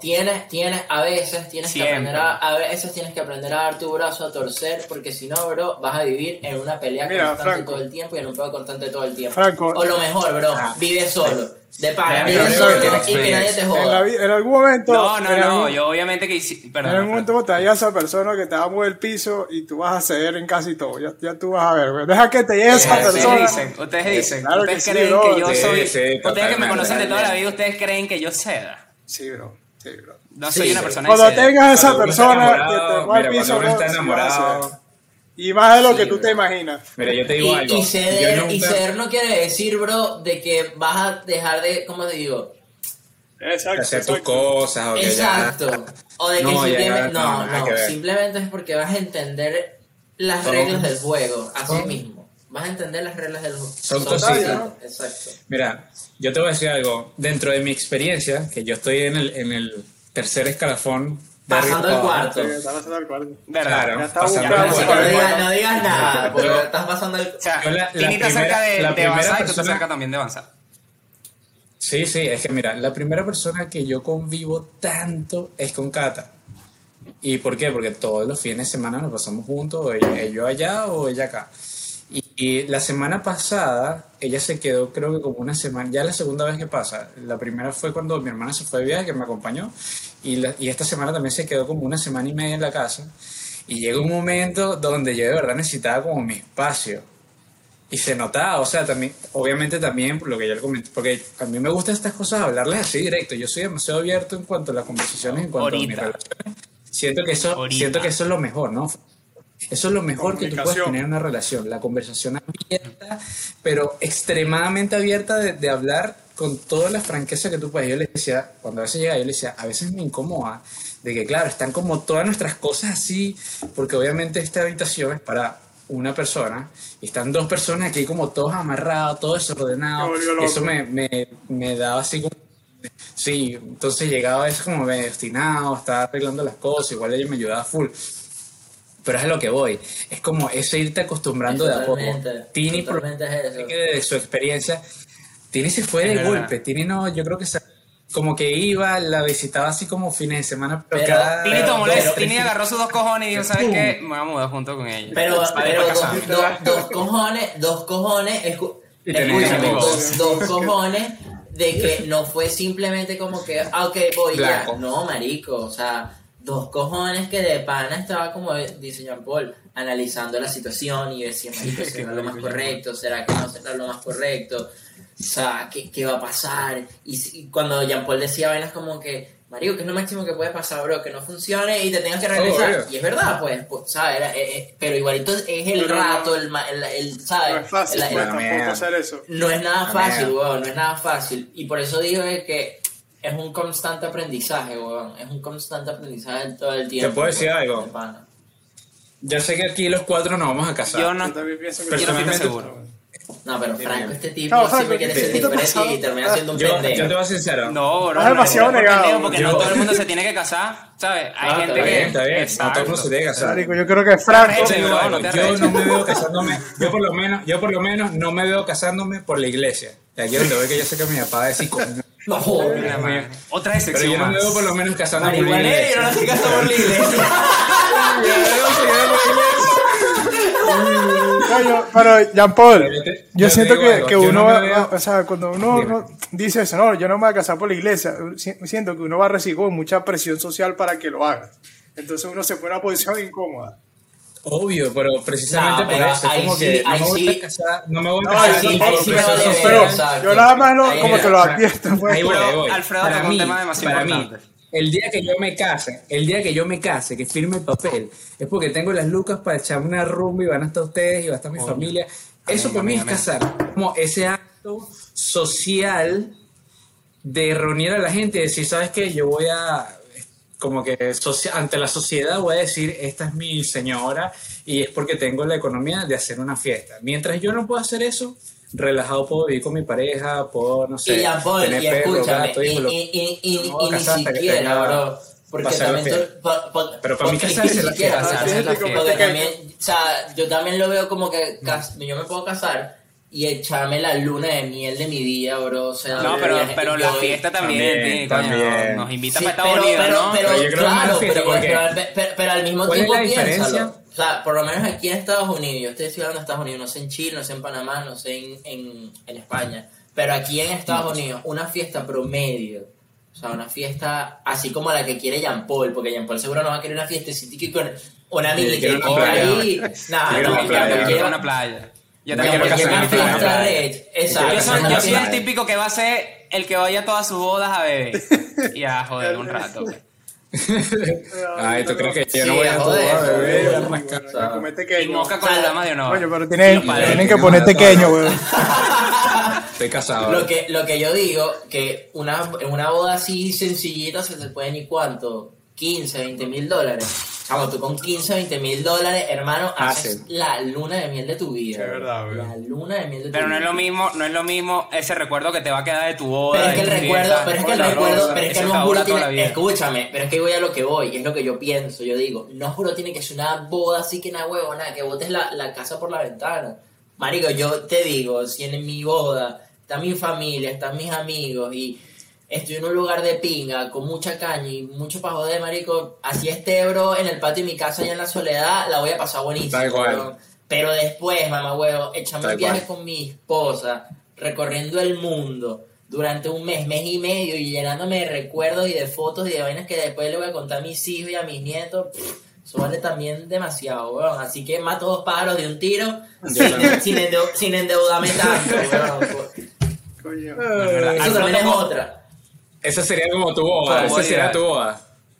a veces tienes que Siempre. aprender a dar tu brazo a torcer, porque si no, bro, vas a vivir en una pelea Mira, constante Franco. todo el tiempo y en un pedo constante todo el tiempo. Franco. O lo mejor, bro, vive solo, de pana, Mira, vive yo solo creo que y que nadie te En, joda. en algún momento. No, no, en no, algún- yo obviamente que... Perdón, En algún momento te vaya esa persona que te va a mover el piso y tú vas a ceder en casi todo. Ya tú vas a ver, güey. Deja que te llegue esa Ustedes persona. Ustedes dicen, Claro que ustedes sí, creen bro. que yo Sí, soy... sí, ustedes que me totalmente. conocen de toda la vida, ustedes creen que yo ceda. Sí, bro. Sí, bro. No Sí, soy una sí. persona Cuando que cede. tengas esa Cuando uno está persona que enamorado, te mueve el mira, piso, cuando uno bro, está sí vas a enamorado. ceder. Y más de lo Sí, que tú bro. te imaginas. Mira, yo te digo algo. Y yo ceder, y nunca- ceder no quiere decir, bro, de que vas a dejar de, ¿cómo te digo? Exacto. hacer tus exacto. cosas o que Exacto. O de que No, ya, simplemente. no, No, nada que ver. simplemente es porque vas a entender las Son- reglas del juego, así son- mismo. Vas a entender las reglas del juego. Son cositas. Exacto. Mira, yo te voy a decir algo. Dentro de mi experiencia, que yo estoy en el tercer escalafón. de Pasando arriba el para abajo. cuarto. Sí, estás haciendo el cuarto. ¿Verdad? Claro, Ya está pasando buscando. el Así que cuarto. no digas nada, porque Yo- estás pasando el. O sea, Yo la Tini está cerca de primera avanzar y tú estás persona- cerca también de avanzar. Sí, sí, es que mira, la primera persona que yo convivo tanto es con Cata. ¿Y por qué? Porque todos los fines de semana nos pasamos juntos, yo allá o ella acá. Y la semana pasada, ella se quedó creo que como una semana, ya es la segunda vez que pasa. La primera fue cuando mi hermana se fue de viaje, que me acompañó, y esta semana también se quedó como una semana y media en la casa. Y llega un momento donde yo de verdad necesitaba como mi espacio. Y se notaba, o sea, también, obviamente también, por lo que ya le comenté, porque a mí me gustan estas cosas hablarles así directo. Yo soy demasiado abierto en cuanto a las conversaciones, en cuanto a mis Ahorita. relaciones. Siento que Ahorita. eso es lo mejor, ¿no? Eso es lo mejor que tú puedes Comunicación. tener en una relación, la conversación abierta, pero extremadamente abierta de hablar con toda la franqueza que tú puedes. Yo le decía, cuando a veces llega, yo le decía, a veces me incomoda de que, claro, están como todas nuestras cosas así, porque obviamente esta habitación es para una persona y están dos personas aquí como todos amarrados, todo desordenado. Me volvió loco. Eso me daba así como... Sí, entonces llegaba a veces como medio destinado, estaba arreglando las cosas, igual ella me ayudaba full. Pero es a lo que voy, es como ese irte acostumbrando de a poco. Totalmente, Tini, totalmente es eso. que de su experiencia, Tini se fue Es de verdad. golpe. Tini no, yo creo que como que iba, la visitaba así como fines de semana, pero, Pero- cada... Tini tomó la- pero- Tini agarró sus dos cojones y dijo, ¿sabes qué? Me voy a mudar junto con ella. Pero Vale, para casarme. dos cojones, Y tenés escúchame, amigos. dos cojones de que no fue simplemente como que, ok, voy ya. Blanco. No, marico, o sea, dos cojones que de pana estaba como dice Jean Paul, analizando la situación y decía, marico, ¿será lo más correcto? ¿Será que no será lo más correcto? O sea, ¿qué va a pasar? Y cuando Jean Paul decía vainas como que, marico, que es lo máximo que puede pasar, bro, que no funcione y te tengas que regresar. Obvio. Y es verdad, pues ¿sabes? Pero igualito es el Pero rato, ¿sabes? No es fácil, El- pues, la tampoco mierda. hacer eso. no es nada La fácil, mierda. weón, no es nada fácil. Y por eso digo de que es un constante aprendizaje, weón. Es un constante aprendizaje todo el tiempo. puedo decir weón, algo? de pana. Ya sé que aquí los cuatro nos vamos a casar. Yo no, Yo también pienso que yo no estoy tan Personalmente- seguro. No, pero Sí, Franco, bien. este tipo No, siempre Franco, quiere ¿qué ser te diferente pasa? y termina siendo un Yo te pendejo. voy a ser sincero. No, bro. Es demasiado no, negado. pendejo, porque no Yo- todo el mundo se tiene que casar, ¿sabes? Hay Ah, gente está que... bien, Está bien, no todo el mundo se tiene que casar. Marico, yo creo que Franco. Sí, bro, no te Yo arreches. no me veo casándome, yo por lo menos no me veo casándome por la iglesia. Aquí es donde voy, que yo sé que mi papá va a decir, coño, No, joder. Mira, madre. Otra pero decepción yo no me más. veo por lo menos casándome por la Marihuanero, iglesia. no se casa por la iglesia. Coño, pero Jean Paul, Pero yo te siento digo algo, que yo uno no va, me veo- o sea, cuando uno Dime. dice eso, no, yo no me voy a casar por la iglesia, siento que uno va a recibir como mucha presión social para que lo haga. Entonces uno se pone en una posición incómoda. Obvio, pero precisamente No, por pero eso es ahí como sí, que no ahí me voy sí. a casar, no me voy a No, casar ahí por sí me presión vale ver, social. Pero exacto. yo nada más Ahí como mira, que lo para- advierto. Pues. Ahí voy, Pero ahí voy. Alfredo Para tocó un mí, tema demasiado para mí, importante. el día que yo me case, que firme el papel, es porque tengo las lucas para echarme una rumba y van a estar ustedes y va a estar mi familia. Eso para mí es amén. casar, como ese acto social de reunir a la gente y decir, ¿sabes qué? Yo voy a, como que ante la sociedad voy a decir, esta es mi señora y es porque tengo la economía de hacer una fiesta. Mientras yo no puedo hacer eso, relajado puedo vivir con mi pareja, puedo, no sé, Y ya, Paul, tener y perro, escúchame, gato, hijo, y no voy a ni casar hasta que siquiera, tenga- bro. Porque pasar la también fiesta. Pero para mí porque casarse ni es la siquiera, fiesta, o sea, casarse es la porque fiesta. también, o sea, yo también lo veo como que yo me puedo casar y echarme la luna de miel de mi vida, bro. O sea, No, pero la fiesta también, coño, también. nos invita Sí, para Estados Unidos, ¿no? pero Pero yo creo que más la claro, fiesta, porque- pero al mismo ¿cuál es tiempo la diferencia? piénsalo. O sea, por lo menos aquí en Estados Unidos, yo estoy hablando de Estados Unidos, no sé en Chile, no sé en Panamá, no sé en España, pero aquí en Estados Unidos, una fiesta promedio, o sea, una fiesta así como la que quiere Jean Paul, porque Jean Paul seguro no va a querer una fiesta que con una quiere amiguita una playa. ahí. Nada, Quiere no, una Jean playa. Paul Quiero quiere una playa. Yo No, también porque quiero una una casarme. fiesta playa. red. Exacto. Yo soy, una yo soy el fiesta- típico que va a ser el que vaya a todas sus bodas a beber. Y a joder un rato. Pues. Ay, ¿tú crees que yo Sí, no voy a tu joder, boda, bebé? joder. A rascar? Y mosca con la dama de honor. Coño, pero Y tienen, los padres. tienen que poner pequeño, weón. Estoy casado. Lo que yo digo, que una boda así sencillita se te puede ni cuánto, 15, 20 mil dólares. Chamo, tú con 15, 20 mil dólares, hermano, haces Fácil. la luna de miel de tu vida. Es verdad, güey. La luna de miel de tu Pero vida. no es lo mismo ese recuerdo que te va a quedar de tu boda. Pero es que el de tu recuerdo, fiesta. pero es que el Hola, recuerdo, Rosa, pero es que eso no te juro dura toda la tiene, vida. escúchame, pero es que voy a lo que voy, es lo que yo pienso, yo digo, no juro tiene que ser una boda así que nada huevo, nada, que botes la casa por la ventana. Marico, yo te digo, si en mi boda está mi familia, están mis amigos y estoy en un lugar de pinga con mucha caña y mucho pa' joder, marico, así esté, bro, en el patio de mi casa allá en la soledad, la voy a pasar buenísimo. Tal cual. Bro. Pero después, mamá huevo, echame Tal un viaje cual. con mi esposa, recorriendo el mundo durante un mes, mes y medio y llenándome de recuerdos y de fotos y de vainas que después le voy a contar a mis hijos y a mis nietos. Eso vale también demasiado, weón. Así que mato 2 pájaros de un tiro sin endeudarme tanto, weón. Coño. verdad. Eso Alfredo también es tocó- otra. Esa sería como tu boda, Como esa sería boda. tu boda.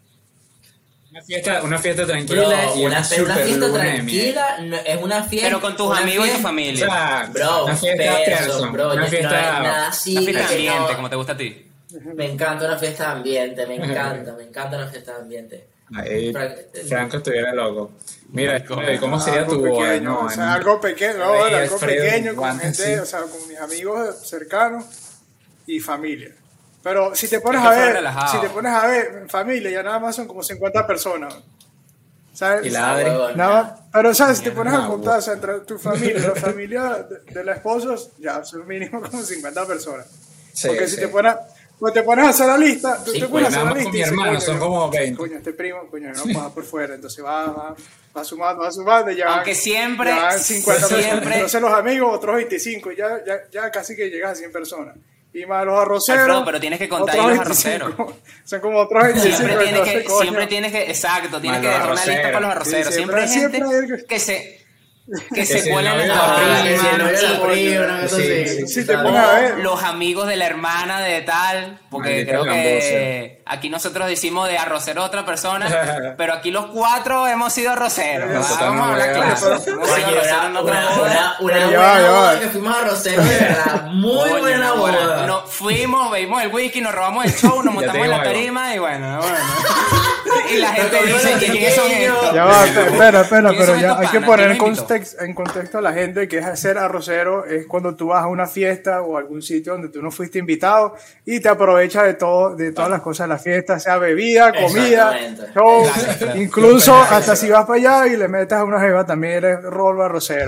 Una fiesta tranquila Bro, y una pero una super fiesta luna de miel. tranquila no- es una fiesta. Pero con tus una amigos y tu fiesta- O familia. sea, Bro, una fiesta eso, person, bro, una no hay fiesta... nada así. Una fiesta de que no- ambiente, como te gusta a ti. Me encanta una fiesta de ambiente, me encanta una fiesta de ambiente. Ahí Fra- Franco estuviera loco. Mira, ¿cómo sería Algo tu boda? pequeño, No, o sea, algo pequeño, no, Ay, algo Alfredo, pequeño con guantes, gente, sí. o sea, con mis amigos cercanos y familia. Pero si te pones Es que a fue ver, relajado. si te pones a ver, familia ya nada más son como 50 personas. ¿Sabes? Y la Adri. Nada más, pero sabes, si te Mierda, pones a contar, o sea, entre tu familia y la familia de la esposa, ya son mínimo como 50 personas. Sí, Porque sí. si te pones a hacer la lista, tú Sí, te pues, pones a hacer nada la más lista con y mi dices, hermano, coño, son como 20. Coño, este primo, coño, no pasa por fuera. Entonces va sumando, y ya Aunque siempre- ya van 50 personas. siempre- Entonces los amigos, otros 25, y ya casi que llegas a 100 personas. Y más los arroceros. Alfredo, pero tienes que contar otros ahí los 25. arroceros. Son como otros 25. entonces, coño. Siempre tienes que, exacto, tienes Más que los dejar una lista arroceros. para los arroceros. Sí, siempre hay siempre gente hay que- que si se el cuela en novio la de la prima, si el novio de la prima, una cosa Sí, así. sí, sí, te ¿sabes? pones a ver. los amigos de la hermana de tal, porque Maldita creo que lambucia. aquí nosotros decimos de arrocero a otra persona, pero aquí los 4 hemos sido arroceros. Eso Vamos a hablar también, claro. pero- Hemos sido Oye, arroceros en otra boda. una Ya buena va, ya boda va. que fuimos a Rosero, de verdad. Muy Coño, buena no, bueno, boda. no, fuimos, bebimos el whisky, nos robamos el show, nos Ya te montamos en la digo algo. tarima y bueno. Y la gente dice que ¿quiénes son estos? Ya va, espera, ¿Quiénes pero son ya estos hay que panas? poner ¿Quién los invitó? en contexto a la gente que es ser arrocero, es cuando tú vas a una fiesta o a algún sitio donde tú no fuiste invitado y te aprovechas de todo, de todas las cosas de la fiesta, sea bebida, comida, Exactamente. show, Gracias. incluso hasta si vas para allá y le metes a una jeva, también eres rolo arrocero.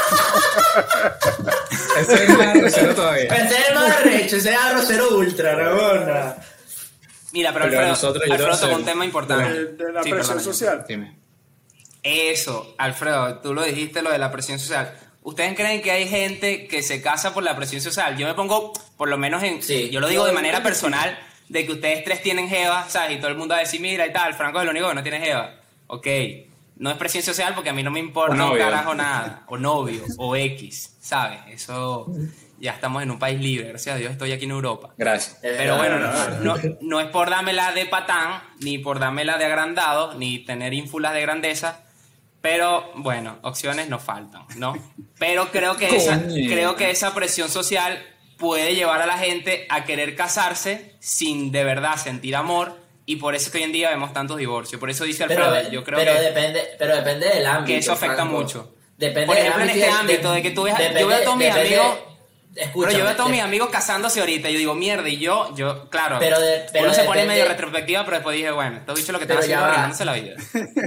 Ese es más grosero todavía. Pero ese es el más arrecho, ese es arrocero ultra, Ramona. Mira, pero Pero Alfredo, nosotros, yo Alfredo te voy a tocó un hacer- tema importante. De la Sí, presión perdona. social. Dime. Eso, Alfredo, tú lo dijiste, lo de la presión social. ¿Ustedes creen que hay gente que se casa por la presión social? Yo me pongo, por lo menos Sí. yo lo digo de manera personal, de que ustedes tres tienen jeva, ¿sabes? Y todo el mundo va a decir, mira y tal, Franco es el único que no tiene jeva. Ok, no es presión social porque a mí no me importa O un novio. carajo nada. O novio, o X, ¿sabes? Eso, ya estamos en un país libre, gracias a Dios estoy aquí en Europa. Gracias. Pero bueno, no es por dármela de patán, ni por dármela de agrandado, ni tener ínfulas de grandeza, pero bueno, opciones no faltan, ¿no? Pero creo que esa presión social puede llevar a la gente a querer casarse sin de verdad sentir amor, y por eso es que hoy en día vemos tantos divorcios. Por eso dice Alfredo, yo creo que depende del ámbito. que eso afecta Franco. mucho. Depende Por del ejemplo, en este ámbito de que tú ves, yo veo a todos mis amigos... Pero yo veo a todos mis amigos casándose ahorita y yo digo, mierda, y yo claro, pero uno se pone depende- medio retrospectiva, pero después dije, bueno, estos bichos lo que están Pero ya haciendo es va. arruinándose la vida.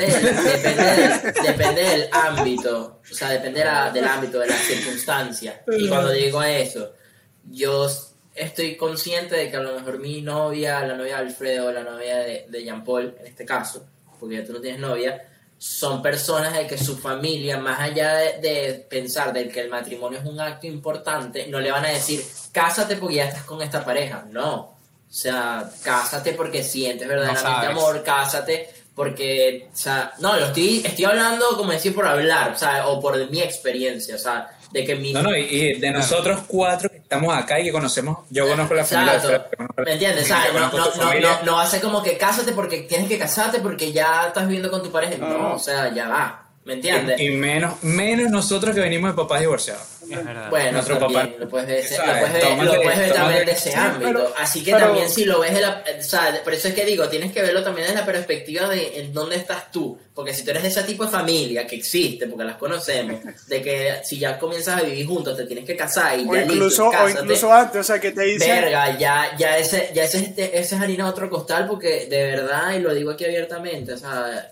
Depende del ámbito, o sea, depende del ámbito, de las circunstancias. Y cuando digo eso, yo estoy consciente de que a lo mejor mi novia, la novia de Alfredo, la novia de Jean Paul, en este caso, porque ya tú no tienes novia, son personas de que su familia, más allá de pensar de que el matrimonio es un acto importante, no le van a decir, cásate porque ya estás con esta pareja. No. O sea, cásate porque sientes verdaderamente sabes. amor, cásate porque, o sea, no, estoy hablando como decir por hablar, o sea, o por mi experiencia, o sea, de que mi... No, y de nosotros cuatro que estamos acá y que conocemos, yo conozco la familia de Exacto. Alfredo, conozco la- ¿Me entiendes? yo ¿Sabes? conozco tu familia. No va a ser como que cásate porque tienes que casarte porque ya estás viviendo con tu pareja. No, o sea, ya va. ¿Me entiendes? Y menos nosotros que venimos de papás divorciados. Es verdad. Bueno, Nuestro también papá. lo puedes ver, ¿Sabes? lo puedes ver también de Tómate- ese Sí, ámbito. pero- Así que pero- también si lo ves o sea, por eso es que digo, tienes que verlo también desde la perspectiva de en dónde estás tú. Porque si tú eres de ese tipo de familia que existe, porque las conocemos, de que si ya comienzas a vivir juntos te tienes que casar y O ya incluso, listo, o cásate. incluso antes, o sea, que te dicen... Verga, ese es harina de otro costal porque de verdad, y lo digo aquí abiertamente, o sea,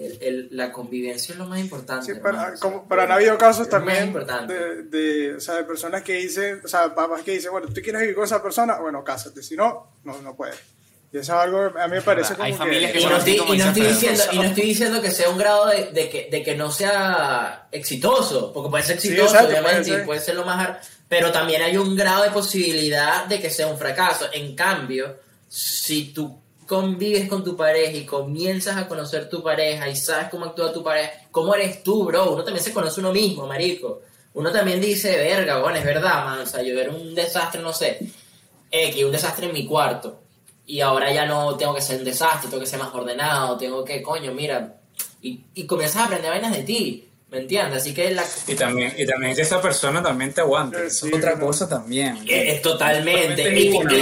la convivencia es lo más importante. Sí, hermano, o sea, pero han habido casos es lo más también importante. o sea, de personas que dicen, o sea, papás que dicen, bueno, ¿tú quieres vivir con esa persona? Bueno, cásate, si no, no puedes. Y eso es algo que a mí me parece Hay como familias que... que Y son no, así estoy, como y, no dice estoy Alfredo. diciendo, y no estoy diciendo que sea un grado de que no sea exitoso, porque puede ser exitoso, exacto, obviamente, puede ser. y puede ser lo más pero también hay un grado de posibilidad de que sea un fracaso. En cambio, si tú convives con tu pareja y comienzas a conocer tu pareja y sabes cómo actúa tu pareja, cómo eres tú, bro, uno también se conoce uno mismo, marico. Uno también dice, verga, bueno, es verdad, man, o sea, yo era un desastre, no sé, un desastre en mi cuarto. Y ahora ya no tengo que ser un desastre, tengo que ser más ordenado, tengo que, coño, mira, y comienzas a aprender vainas de ti, ¿me entiendes? Así que Y también que esa persona también te aguante. Eso Sí, es otra no. cosa también. es totalmente. Totalmente Y ninguna,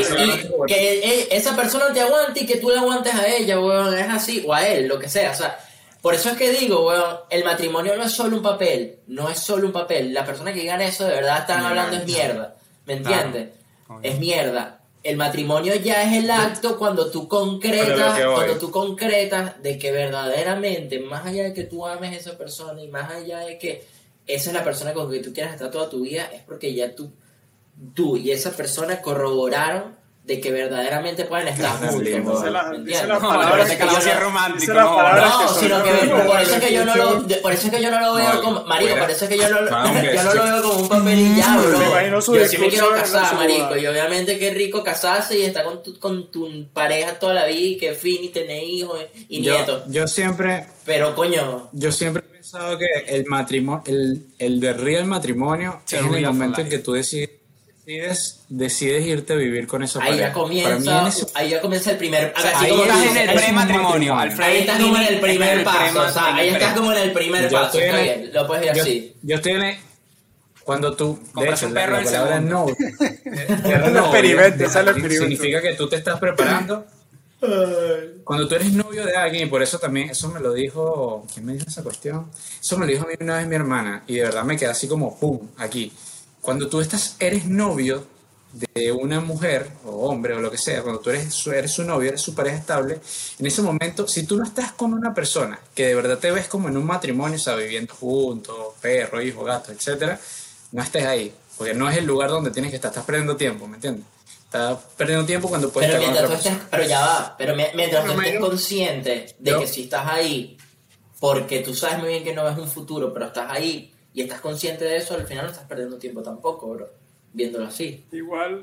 que esa persona te aguante y que tú le aguantes a ella, weón, es así, o a él, lo que sea, o sea. Por eso es que digo, weón, el matrimonio no es solo un papel, no es solo un papel. La persona que digan eso de verdad están hablando es mierda, ¿me entiendes? Claro. Es mierda. El matrimonio ya es el acto cuando tú Pero lo que voy. concretas de que verdaderamente, más allá de que tú ames a esa persona y más allá de que esa es la persona con la que tú quieras estar toda tu vida, es porque ya tú y esa persona corroboraron de que verdaderamente pueden estar Claro, juntos. lindo. ¿no? Dice ¿Me dice entiendes? las No, palabras parece que que la yo voz es no- romántico, dice las no. palabras No, que son sino que como por eso es que yo no lo, descripción. por eso es que yo no lo veo No, como, marico, fuera. por eso es que yo no, Vamos, yo no lo veo como un papel y ya, bro. Me imagino su Yo sí me quiero discurso en casar, su marico, boda. y obviamente qué rico casarse y estar con tu pareja toda la vida y que fin y tener hijos y nietos. Yo siempre Pero coño, he pensado que el matrimonio, el de real matrimonio Sí, es en el real momento for en que tú decides irte a vivir con esa ahí pareja. ya Para mí comienza, en ese- ahí ya comienza el primer, O sea, así ahí como estás tú en dices, el prematrimonio, Alfredo. ahí estás como en el primer paso, o sea, ahí estás como como en el primer Yo paso, estoy está en el- bien, lo puedes ver así. Yo estoy en el- cuando tú, de Compras hecho, un perro la en palabra segundo. novio, El experimento, ese es el experimento. significa que tú te estás preparando Cuando tú eres novio de alguien, y por eso también, eso me lo dijo, ¿quién me dijo esa cuestión? Eso me lo dijo a mí una vez mi hermana, y de verdad me queda así como, ¡pum!, aquí. Cuando tú eres novio de una mujer, o hombre, o lo que sea, cuando tú eres su novio, eres su pareja estable, en ese momento, si tú no estás con una persona que de verdad te ves como en un matrimonio, o sea, viviendo juntos, perro, hijo, gato, etcétera, no estés ahí, porque no es el lugar donde tienes que estar, estás perdiendo tiempo, ¿me entiendes? Estás perdiendo tiempo cuando puedes Pero estar con mientras otra tú estés, persona. pero ya va, pero mientras tú estés Bueno, consciente de yo- que si estás ahí, porque tú sabes muy bien que no ves un futuro, pero estás ahí y estás consciente de eso, al final no estás perdiendo tiempo tampoco, bro, viéndolo así. Igual,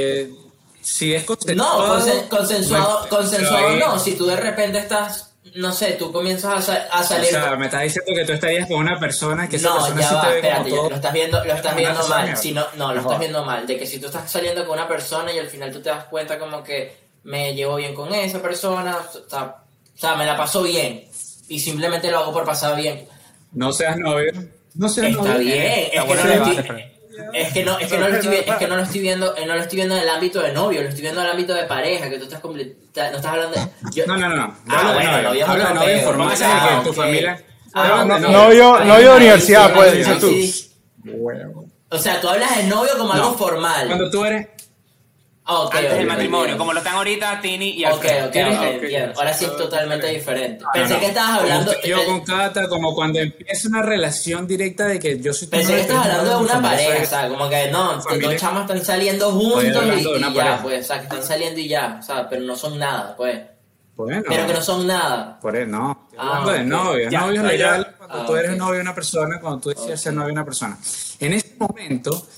Si es No, consensuado, consensuado ahí- no, si tú de repente estás, no sé, tú comienzas a O salir... sea, me estás diciendo que tú estarías con una persona que esa No, persona ya sí va, te ve espérate, como todo. lo estás viendo Una mal. persona. Si no, lo Mejor. estás viendo mal. De que si tú estás saliendo con una persona y al final tú te das cuenta como que me llevo bien con esa persona, o sea, me la paso bien y simplemente lo hago por pasar bien. No seas novio. No seas Está novio. bien, Está bueno el debate, Fred. es que no lo estoy viendo en el ámbito de novio, lo estoy viendo en el ámbito de pareja, que tú estás no estás hablando de... No. Yo Ah, hablo de bueno, novio. novio es Hablo de otro novio peo. informal, Ah, ¿sabes? Que ok. tu familia. Ah, Hablo de no, novio. novio de universidad, sí, pues, ahí dices tú. sí. O sea, tú hablas de novio como algo formal. Cuando tú eres. Ok, Antes ok, del matrimonio, bien. como lo están ahorita Tini y Ok, Alfredo. entiendo. Ahora sí es totalmente diferente. No, Pensé no. que estabas hablando... Como yo con Cata, como cuando empieza una relación directa de que yo soy tu Pensé que novio, estabas tú eres hablando de mi una familia, pareja, ¿sabes? o sea, como que no, Familia. dos chamos están saliendo juntos Estoy hablando de y una ya, pareja. pues, o sea, que están saliendo y ya, o sea, pero no son nada, pues. Bueno, Pero que no son nada. por eso no. Estoy Ah, hablando de ok. novios. Ya, Novios ya. legales cuando Ah, tú eres ok. novio de una persona, cuando tú decides ser novio de una persona. En ese momento,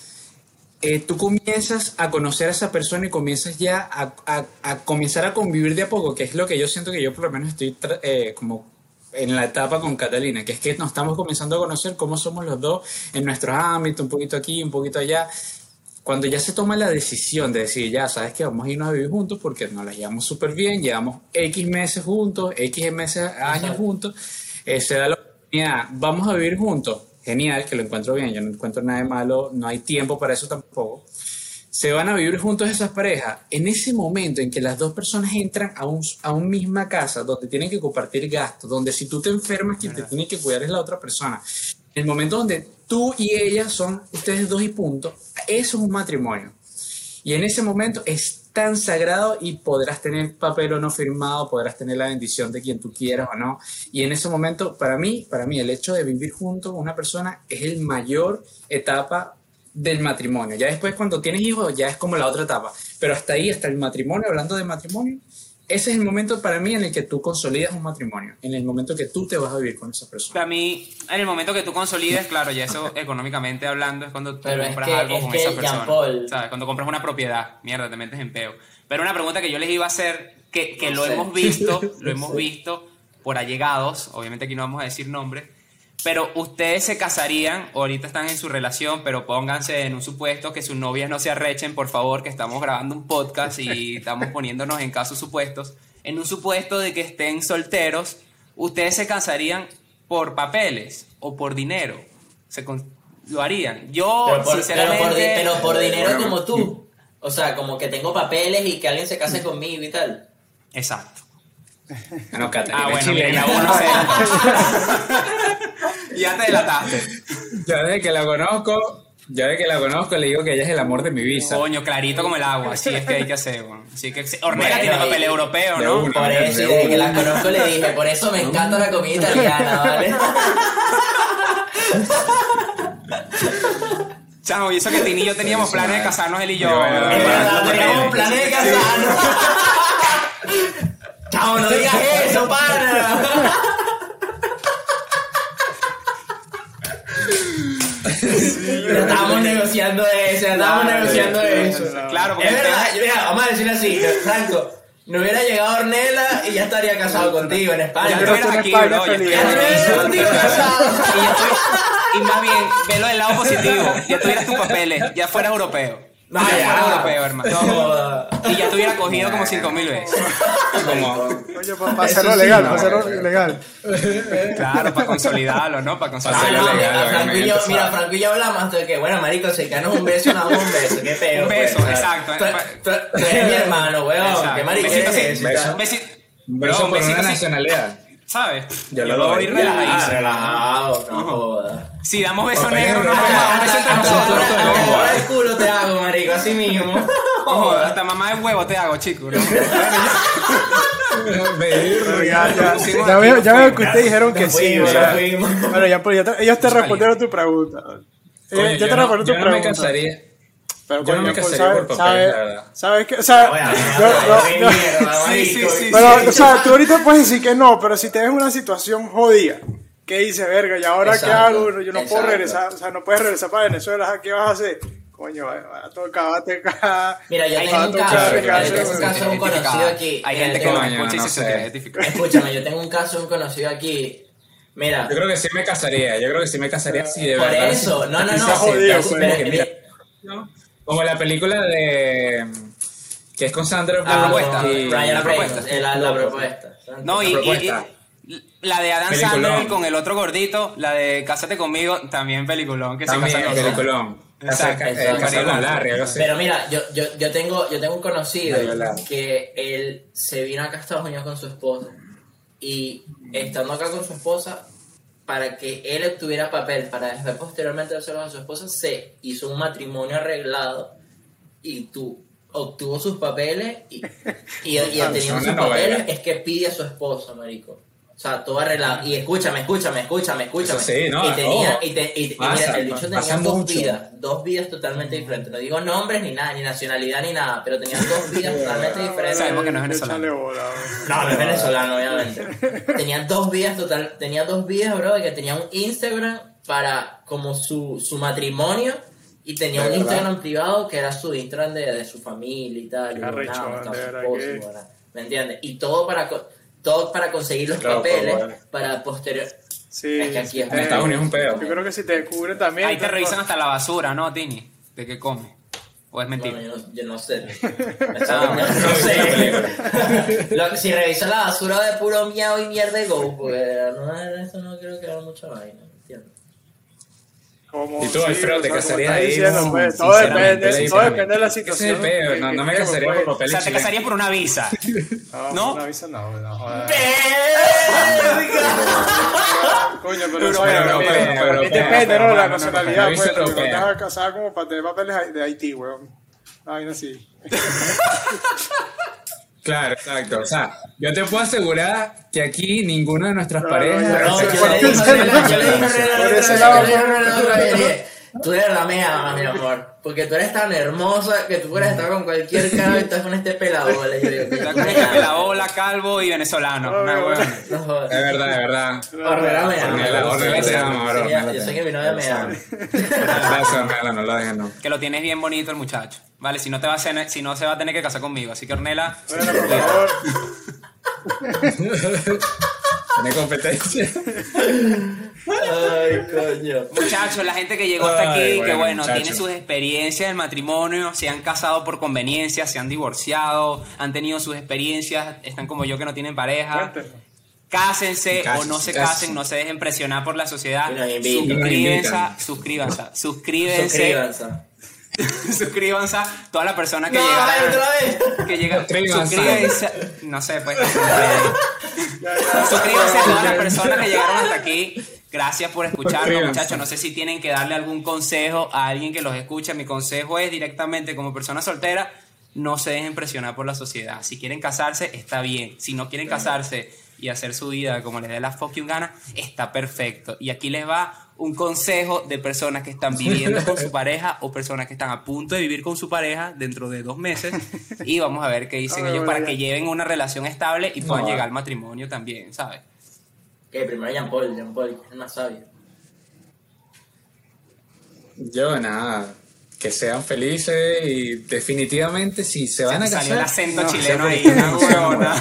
tú comienzas a conocer a esa persona y comienzas ya a comenzar a convivir de a poco, que es lo que yo siento que yo por lo menos estoy como en la etapa con Catalina, que es que nos estamos comenzando a conocer cómo somos los dos en nuestros ámbitos, un poquito aquí, un poquito allá. Cuando ya se toma la decisión de decir, ya sabes que vamos a irnos a vivir juntos porque nos la llevamos súper bien, llevamos X meses juntos, X meses, años juntos, se da la oportunidad, vamos a vivir juntos, genial, que lo encuentro bien, yo no encuentro nada de malo, no hay tiempo para eso tampoco. Se van a vivir juntos esas parejas. En ese momento en que las dos personas entran a una misma casa donde tienen que compartir gastos, donde si tú te enfermas, quien te tiene que cuidar es la otra persona. En el momento donde tú y ella son ustedes dos y punto, eso es un matrimonio. Y en ese momento es tan sagrado y podrás tener papel o no firmado, podrás tener la bendición de quien tú quieras o no. Y en ese momento, para mí, el hecho de vivir junto con una persona es el mayor etapa del matrimonio. Ya después cuando tienes hijos ya es como la otra etapa. Pero hasta ahí, hasta el matrimonio, hablando de matrimonio, ese es el momento para mí en el que tú consolidas un matrimonio, en el momento que tú te vas a vivir con esa persona. Para mí, en el momento que tú consolides, claro, ya eso económicamente hablando es cuando tú Pero es compras que- algo es con que esa persona. Jean-Paul- ¿Sabes? Cuando compras una propiedad, mierda, te metes en peo. Pero una pregunta que yo les iba a hacer, que No lo sé. hemos visto, lo No hemos sé. visto por allegados, obviamente aquí no vamos a decir nombres, pero ustedes se casarían, ahorita están en su relación, pero pónganse en un supuesto que sus novias no se arrechen, por favor, que estamos grabando un podcast y estamos poniéndonos en casos supuestos. En un supuesto de que estén solteros, ¿ustedes se casarían por papeles o por dinero? ¿Lo harían? Yo, sinceramente... pero por dinero Bueno, como tú. O sea, como que tengo papeles y que alguien se case conmigo y tal. Exacto. No, Catalina, Ah, bueno, chilena. mira, ya uno se... Ya te delataste. Yo desde que la conozco le digo que ella es el amor de mi vida. Coño, clarito como el agua. Así es que hay que hacer, bueno. Así que... Ornella Bueno, tiene y- papel europeo, de ¿no? una. Por eso, y desde que la conozco le dije, por eso me encanta la comida italiana, ¿vale? Chamo, y eso que Tini y yo teníamos planes de casarnos él y yo. Bueno, Es verdad, Bueno, teníamos planes de casarnos. Chao, no digas eso, pana. Ya estábamos negociando eso, Claro, porque Es el verdad, tema- mira, vamos a decirlo así, Franco. No hubiera llegado Ornella y ya estaría casado contigo en España. Ya Pero estuvieras tú en aquí, España, bro. Ya feliz. Ya estuvieras estuvieras aquí. contigo casado. Y más bien, velo del lado positivo. Ya tuvieras tus papeles, ya fueras europeo. No, Ya ya. fuera europeo, hermano. No joda. Y ya te hubiera cogido como 5.000 veces. Como, Oye, para hacerlo Eso sí, legal, no, para hacerlo legal. Claro, para consolidarlo, ¿no? Para Ah, consolidarlo. no, legal, mira, Franco y yo, obviamente, mira, ¿sabes? Franco y yo hablamos de que, bueno, marico, si ganas un beso, no damos un beso, qué peo. Un beso, pues, exacto. Tú eres mi hermano, weón, Exacto. qué marico Besito eres. así. Beso. Bro, beso un por besito una así, nacionalidad. ¿sabes? Yo Yo lo lo doy doy. relajadísimo. Relajado, no jodas. Si damos beso Papel negro, no europeo. vamos a beso entre nosotros. Ahora el culo te hago, marico, así mismo. Ojo, hasta mamá de huevo te hago, chico, ¿no? Pero ya pusimos veo aquí, ya nos veo que ustedes dijeron que Nos sí. fuimos, O sea, nos fuimos. bueno, ya, pues, ellos te respondieron tu pregunta. Coño, Ya te respondieron tu yo no me pregunta. casaría. Pero yo no me coño, pues, casaría por papel, la verdad. ¿sabes qué? O sea, Sí, sí, sí. pero, o sea, tú ahorita puedes decir que no, pero si te ves en una situación jodida, ¿qué dices, verga? ¿Y ahora qué Exacto, hago? Yo no puedo exacto. regresar, o sea, no puedes regresar para Venezuela, ¿qué vas a hacer? Coño, va a tocar, va a tocar. Mira, yo Hay tengo un gente caso, que yo tengo se un siente caso de un conocido identificada. aquí. Hay gente que nos Coño, escucha y no se sé. siente identificada. Escúchame, yo tengo un caso de un conocido aquí. Mira, Yo creo que sí me casaría. Yo creo que sí me casaría si de por verdad. eso, no, no, si no. se jodido, aceptase pues. como que, mira, ¿no? Como la película de. Que es con Sandra La Bullock propuesta. y- Ryan La Reynolds, propuesta. la propuesta. No, y propuesta. la de Adam Peliculón. Sandler con el otro gordito, la de Cásate conmigo, también peliculón, que También, se casan los dos. peliculón. Exacto, Casado con Larry, algo así. Pero mira, yo tengo un conocido Ay, verdad. que él se vino acá a Estados Unidos con su esposa y estando acá con su esposa, para que él obtuviera papel para después posteriormente dárselo a su esposa, se hizo un matrimonio arreglado y obtuvo sus papeles y teniendo sus Una novela. papeles es que pide a su esposa, marico. O sea, todo arreglado. Y escúchame. Eso sí, ¿no? Y tenía, Ojo. y Pasa, mira, el bicho tenía pasa mucho. dos vidas totalmente diferentes. No digo nombres ni nada, ni nacionalidad ni nada, pero tenía dos vidas totalmente diferentes. Sabemos que no es venezolano. Échale bola, No es venezolano, obviamente. Tenía dos vidas, bro, de que tenía un Instagram para como su matrimonio y tenía ¿De un verdad? Instagram privado que era su Instagram de su familia y tal. Qué Y arrecho, estaba de su verdad esposo, que- ¿verdad? ¿Me entiendes? Y todo para conseguir los Claro, papeles pues, bueno. para posterior. Sí, Es que aquí es En Estados Unidos es un pedo. yo creo que si te descubren también. Ahí te revisan hasta la basura, ¿no, Tini? ¿De qué come? ¿O es mentira? Bueno, yo no sé. Ah, bueno. No sé. Si revisas la basura de puro miau y mierda de go, porque eso no creo que haga mucha vaina, ¿entiendes? Como, ¿Y tú, Alfredo, te como casarías estás ahí? diciendo, No, pues, todo sinceramente, depende, todo depende de la situación. Ese es el peor, no me casaría por O papeles sea, te chilenos. casarías por una visa. ¿No? Una visa no. ¡Verga! Coño, pero eso Europea, también europea, depende, ¿no? europea, La no, nacionalidad, una visa pues, porque no te europea. vas a casar como para tener papeles de Haití, weón. Ay, no, sí. Claro, exacto. O sea, yo te puedo asegurar que aquí ninguna de nuestras No, parejas. no, No, Por yo le dije ese lado, tú de verdad me amas, mi amor, porque tú eres tan hermosa que tú puedes estar con cualquier cara y estás con este pelado, ¿vale? Yo digo, Está con este pelabola, calvo y venezolano. No, Una no, huevona. Es verdad, es verdad. Ornella me ama. Ornella te ama, bro. Sí, yo sé que mi novia me ama. Gracias, Ornella, no lo dejes, no. Que lo tienes bien bonito el muchacho. Vale, si no, si no se va a tener que casar conmigo. Así que Ornella, Bueno, por favor. Tiene competencia. Ay, coño. muchachos, la gente que llegó hasta aquí, Ay, que bueno, bueno, muchacho. tiene sus experiencias del matrimonio, se han casado por conveniencia, se han divorciado, han tenido sus experiencias, están como yo que no tienen pareja. Cuéntenlo. Cásense Cásense, o no se cásense. casen, no se dejen presionar por la sociedad. Y nos invitan. Suscríbanse. Suscríbanse. Todas las personas que No, llegaron. otra vez. Que llegan. Suscríbanse. Suscríbanse. No sé, pues. Suscríbanse a todas las personas que llegaron hasta aquí. Gracias por escucharnos, Suscríbanse. muchachos. No sé si tienen que darle algún consejo a alguien que los escuche. Mi consejo es directamente como persona soltera, no se dejen presionar por la sociedad. Si quieren casarse, está bien. Si no quieren casarse y hacer su vida como les dé la fucking gana, está perfecto. Y aquí les va un consejo de personas que están viviendo con su pareja o personas que están a punto de vivir con su pareja dentro de 2 meses. Y vamos a ver qué dicen Ay, ellos bueno, para ya. que lleven una relación estable y puedan No. llegar al matrimonio también, ¿sabes? Que primero Jean Paul, es más sabio. Yo nada, que sean felices y definitivamente si se van a Se salió el casar, acento no, chileno se ahí, felices. una huevona.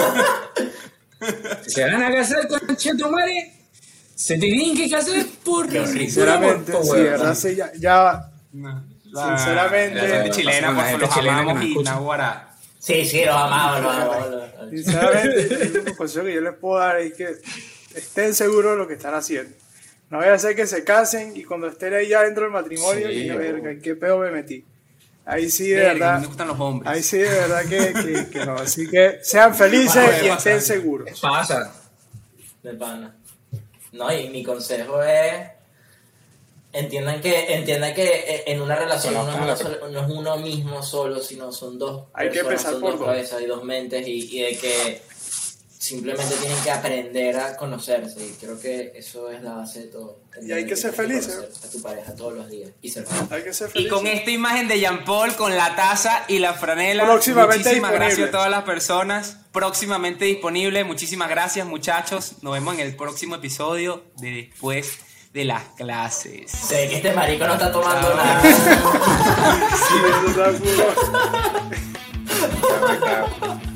Si se van a casar con Chetumare, se tienen que casar por Qué horrible. Sinceramente, por sí, huevo. verdad, sí, ya Sinceramente. La gente chilena, la por gente favor, los chilena que amamos nos y escucha. Naguará. Sí, los amamos. Sinceramente, el único consejo que yo les puedo dar es que estén seguros de lo que están haciendo. No vaya a ser que se casen y cuando estén ahí ya dentro del matrimonio, Sí, y verga, ¿en qué pedo me metí? Ahí sí, de Verga, verdad. me gustan los hombres. Ahí sí, de verdad que no. Así que sean felices y estén seguros. Pasa. De pana. No, y mi consejo es entiendan que en una relación no es uno mismo solo, sino son dos Hay que personas, empezar son por dos dos. cabezas y dos mentes y de que simplemente tienen que aprender a conocerse y creo que eso es la base de todo. Y hay que ser tienes felices. conocer a tu pareja todos los días y ser feliz. Hay que ser Y felices. con esta imagen de Jean Paul, con la taza y la franela, Próximamente muchísimas disponible. gracias a todas las personas. Próximamente disponible. Muchísimas gracias, muchachos. Nos vemos en el próximo episodio de Después de las Clases. Sé que este marico no está tomando Chao. nada. Sí, eso está puro. Chao, chao.